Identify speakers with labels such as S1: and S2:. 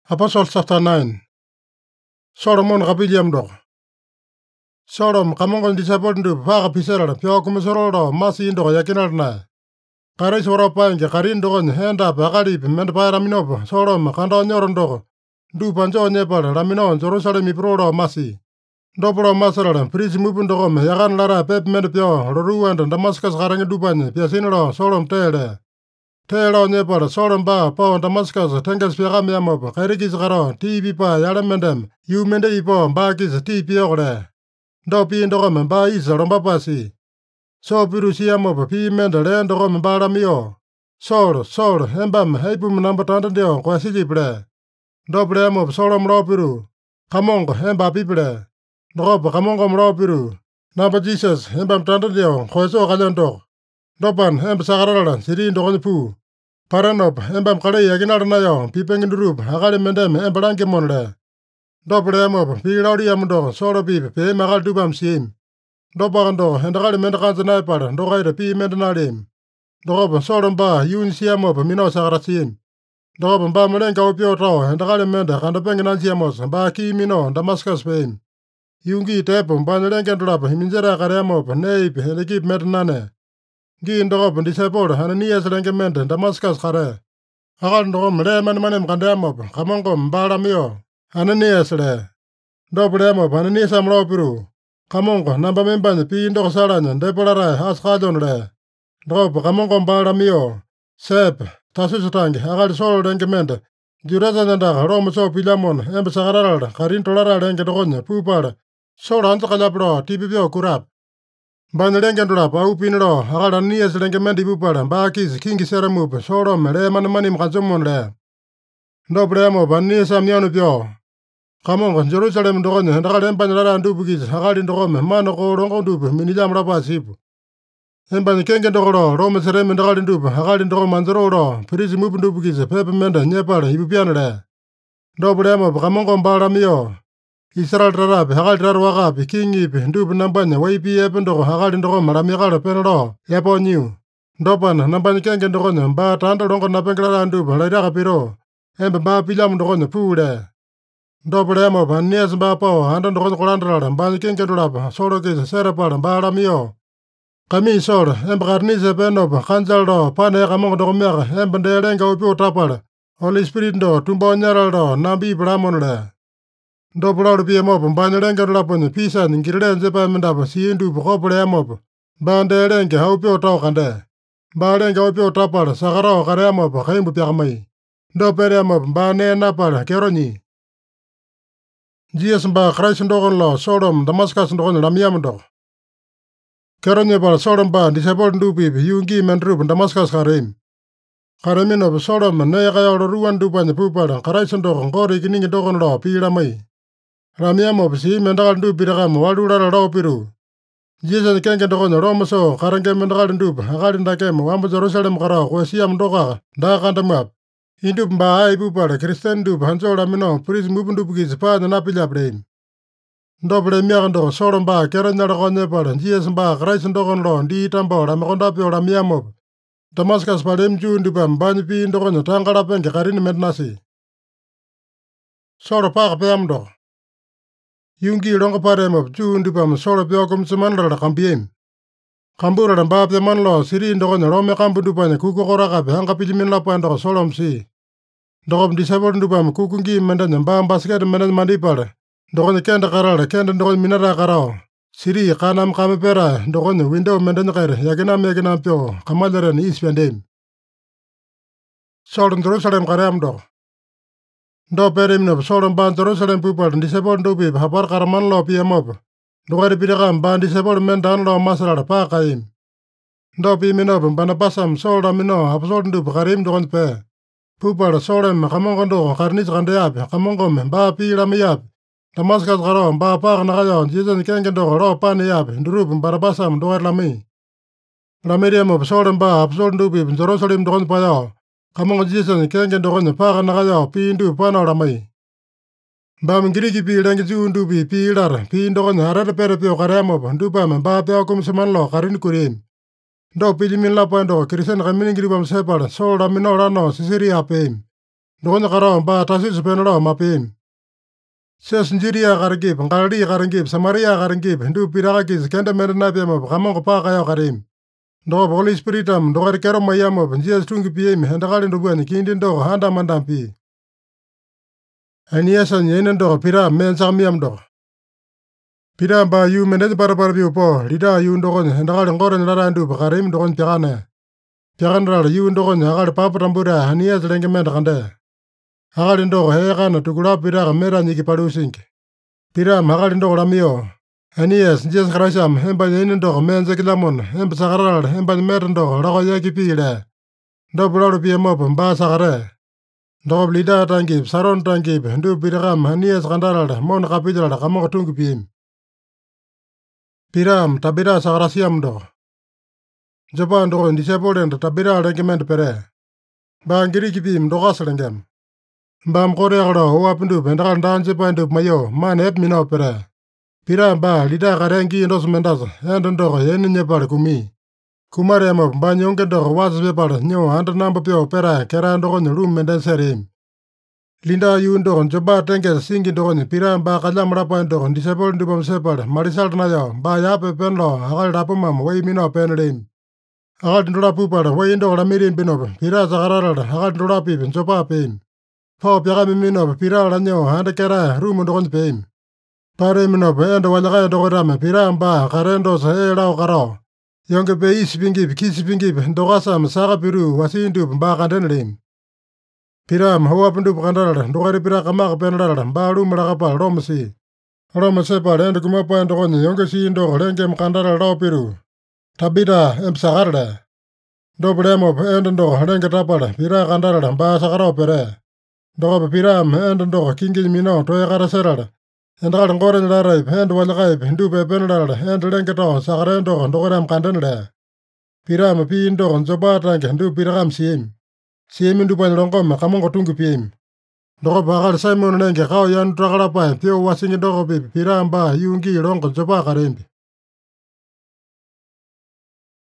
S1: Apostles chapter 9. Solomon kapiliam dok. Solom kamongon disciple ndu paka piserala pyo kumusoro masi indoko yakinal na. Karis wara paenge karin dokon henda pakali menda pa raminopo Solom kanda nyoron doko. Du panjo nyepal ramino Jerusalem iprolo masi. Dopolo masarala prisi mupun doko yakan lara pep menda pyo roruanda Damascus karangi dupanya piasinalo Solom tele. Telo nyepal Solom ba po Damascus tengas piakam yamopo kairikis karo TV pa yalamendem yu mende ipo bakis TV okle. Do pi ndoko ba isa lomba pasi. So pirusi yamopo pi mende le ndoko ba lamio. Sol embam heipum namba tandandio kwa sijiple. Do ple yamopo Solom lo piru. Kamongo emba piple. Ndoko kamongo mlo piru. Namba Jesus embam tandandio kwa so kalyondok. Dopan emba sakarala siri ndoko pu. Paranop embam kale yaginal nayo pipengin durup akali mendem embalange monle. Dople emop pi laudi amdo solo pip pe magal dubam sim. Dopagando endakali mendakan naipal dokaida pi mendenalim. Dokop solom ba yun siamop mino sakarasim. Dokop ba melenga upio tao endakali menda kanda penginan siamos ba ki mino Damascus peim. Yungi tepum ba nelengen dulap himinjera kareamop neip elekip mendenane. Gi ndoko disciple Ananias lengemende Damascus kare. Akal ndoko mle manem kandamop kamongo mbalamio. Ananias le. Doble amop Ananias amlo piru. Kamongo namba membanya pi ndoko salanya depolara askalon le. Ndoko kamongo mbalamio. Sep tasusutangi akal solo lengemende. Jurasa nanda Roma so pilamon embe sakarala karin tolara lenge dokonya pupala. Solo anto kalapro tipipio kurap. Banyalengen dula pa upinlo akala Ananias lengemende pupala bakis kingi seramup solo mele manim kazomon le. Doble amop Ananias amyanu pio. Kamongo Jerusalem dokonya ndakale empanyalara ndupukis akali ndokome manoko longo ndupu minilam rapa sipu. Empany kengen dokolo Roma sereme ndakali ndupu akali ndoko manzorolo pirisi mupu ndupukis pepe menda nyepale ipupian le. Doble amop kamongo mbalamio. Israel tarapi akali tarwakapi kingipi ndupu nambanya waipi epe ndoko akali ndoko malamikalo penalo epo nyiu. Dopan nambanya kengen dokonya mba tanda longo napengelara ndupu laitaka piro. Embe mba pilamu dokonya puule. Doble amop Ananias mba po anda dokonya kolandalala mbanya kengen dulapa solo kisa serapala mba lamio. Kami sol embe karnise penopa kanjaldo pane kamongo dokomiaka embe ndelenga upi utapala. Holy Spirit ndo tumbo nyaraldo nambi plamon le. Doblolo pi amop mbanya lenga dulaponya pisa ngirele nzepa mendapa si ndupu kopole amop. Mba ndelenga haupi utao kande. Mba lenga upi utapala sakarao kare amop kaimbu piakamai. Dopere amop mba nenapala keronyi. Jesus mba Christ ndokon lo Solom Damascus ndokon lamiam ndok. Keronye pala Solom ba disciple ndupipi yungi mendrup Damascus kareim. Kareminop Solom ne kaya ruan dupanya pupala Christ ndokon kori kiningi ndokon lo pilamai. Lamiamop si mendakal ndupirakam walulala lo piru. Jesus kengen ndokon romaso karenge mendakal ndup akali ndakem wambo Jerusalem kara kwesiam ndoka ndakandamap. Indup mba ai pupala Kristen ndup hanso lamino pris mupundupukis pa nanapilapleim. Doble miakando Solom ba keranyala konye pala Jesus ba Christ ndokon lo ndi tambo lamakondapio lamiamop. Damascus palem ju ndupam banyipi ndokonya tangala penge karini mednasi. Solo paka peamdo. Yungi longo paremop ju ndupam solo piokum semanala kampiem. Kambura mba peman lo siri ndokonya lome kambu ndupanya kuku korakape hanga pilimin lapa ndoko Solom si. Ndokop disciple ndupam kukungi mendanya mba basket mendanya mandipala. Ndokonya kenda karala kenda ndokonya minara karao. Siri kanam kamepera ndokonya window mendanya kere yakinam pio kamaleren ispendem. Solom Jerusalem kaream dok. Ndo perimnop Solom ban Jerusalem pupal disciple ndupip hapar karaman lo piamop. Ndokari pirakam ban disciple mendan lo masalala pa kaim. Ndo piminop banapasam Solda mino apsol ndup karim ndokon pe. Pupal Solom kamongo ndoko karnis kandeapi kamongom ba pi lamiapi. Damascus karo mba pak nakayo Jesus kengen doko lo pane yapi ndurup barabasam doar lami. Lamiriamop Solom ba apsol ndupip Jerusalem ndokon payo. Kamongo Jesus kengen dokonya pak nakayo pi ndup pano lamai. Mbam ngiriki pi lengi ju ndupi pi ilar pi ndokonya harada pere pio kareamop ndupam mba peo kumseman lo karin kurim. Ndo pilimin lapa ndoko Kristen kamini ngiripam sepal Sol lamino lano sisiri apeim. Dokonya karao ba Tasis penalao mapim. Sias Jiria karagip, Galili karagip, Samaria karagip, ndu pirakakis kenda menapiamop, kamongo pa kayo karim. Doko Holy Spiritam, dokari kero mayamop, jias tungi piem, hendakali ndubuan, kindi doko handa mandampi. Aniasan yenen doko pira men sakmiam doko. Pira ba yu menet barabiu po, lida yu dokon, hendakali ngoren larandu, karim dokon piakane. Piakanral yu dokon, akali papatambura, anias lengemen kande. Akali doko hekana tukula pira mera nyiki palusink. Pira akali doko lamio. Anias jes karasam, hemba yenen doko men zekilamon, hemba sakaral, hemba meran doko, lako yaki pile. Dobulalu piamop, ba sakare. Doko lida tangip, saron tangip, ndu pirakam, anias kandaral, mon kapidral, kamongo tungi piem. Piram tabira sakarasiam doko. Japan doko disapolen tabira lengement pere. Ba ngiri kipim dokas lengem. Bam koreakalo huapindu pendakal dan Japan mayo man ep mino pere. Piram ba lida karengi endos mendas enden doko yeni nyepal kumi. Kumaremo ba nyonge doko was pepal nyo anda namba pio pera kera doko nyulum menden serim. Linda yun doko joba tenge singi doko piram ba kalam rapan doko disapolen dupam sepal marisal nayo ba yape penlo akal rapumam way mino penelim. Akal ndula pupal way doko lamirin pinop pira sakaral akal ndula pipin jopa pim. Pau piakami minop pira lanyo anda kera rumo doko pim. Pare minop enda walakaya doko rame piram ba karendo sa lao karo. Yonge pe isipingip kisipingip dokasam saka piru wasindup ba kandenelim. Piram huapendup kandaral dokari pira kamak pendaral ba lumalakapal romasi. Romasepal enda kumapa doko yonge si indoko lengkem kandaral lao piru. Tabida sakarda. Doblemop enda doko lenge tapal pira kandaral ba sakaro pere. Doko piram enda doko kingi mino toya karaseral. Enda kal ngoren laraip enda walakaip ndupe pendaral enda lenge to sakare doko dokoram kandenale. Piram pi indoko joba tanke ndu pirakam siem. Siem ndupan longkom kamongo tungu piem. Doko bakal Simon lenge kao yan trakalapa pio wasingi doko piram ba yungi longko joba karembi.